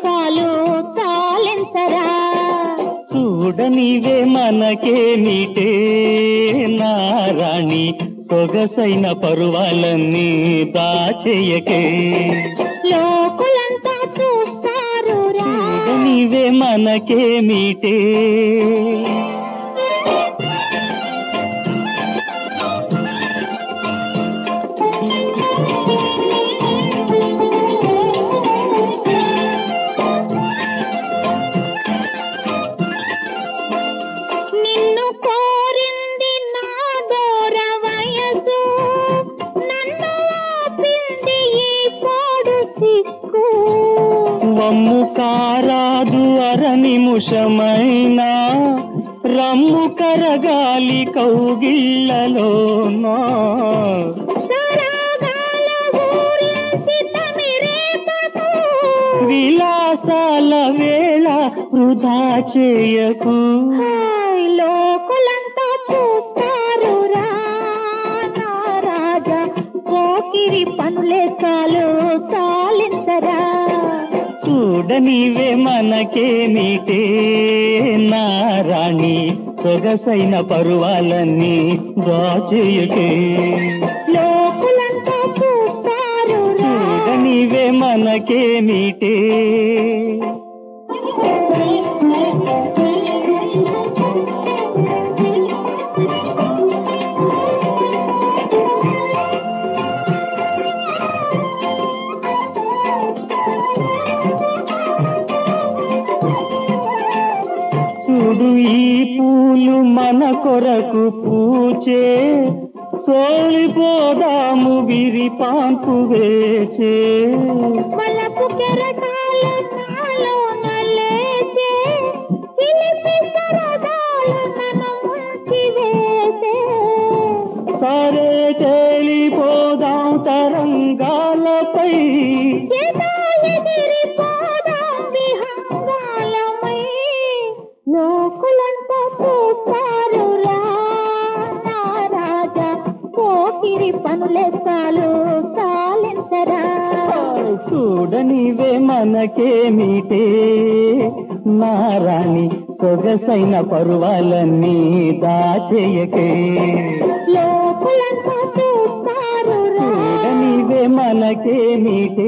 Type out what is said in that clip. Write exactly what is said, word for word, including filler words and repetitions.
చాలు చాలెంతరా. చూడనివే మనకే నీటే నారాణి, సొగసైన పరువాలన్నీ దాచేయకే. లోకులంతా చూస్తారు రా. చూడనివే మనకే మీటే. నిన్ను కోరింది నా దూర వయసు, నన్ను ఆపింది ఈ పోడు సిక్కు. వమ్ము కారాదు అర నిముషమైనా, రమ్ము కరగాలి కౌగిళ్ళలోనా. సరాగాల ఊరించి తమిరేపకు, విలాసాల వేళ వృధా చేయకు. హాయ్ లోకులంతా చూస్తారు రా నా రాజా, పోకిరి పనులే చాలు చాలింతరా. చూడనివే మనకే మీటే నారాణి, సొగసైన పరువాలన్నీ దాచేయకే. లోకులంతా చూస్తారు రా. చూడనివే మనకే మీటే. చూడు ఈ పూలు మన కొరకు పూచే, సోలిపోదాము విరిపాన్పు వేచే. వలపు కెరటాలు నాలో నలేచే, చిలిపి సరదాలు నన్ను ముంచి వేసే. సరే తేలిపోదాం తరంగాలపై, ఎదా ఎగిరిపోదాం విహంగాలమై. లోకులంతా చూస్తారు రా నా రాజా, పోకిరి పనులే చాలు చాలెంతరా. చూడనివే మనకే మీటే నారాణి, సొగసైన పరువాలన్నీ దాచేయకే. లోకులంతా చూస్తారు రా. చూడనివే మనకే మీటే.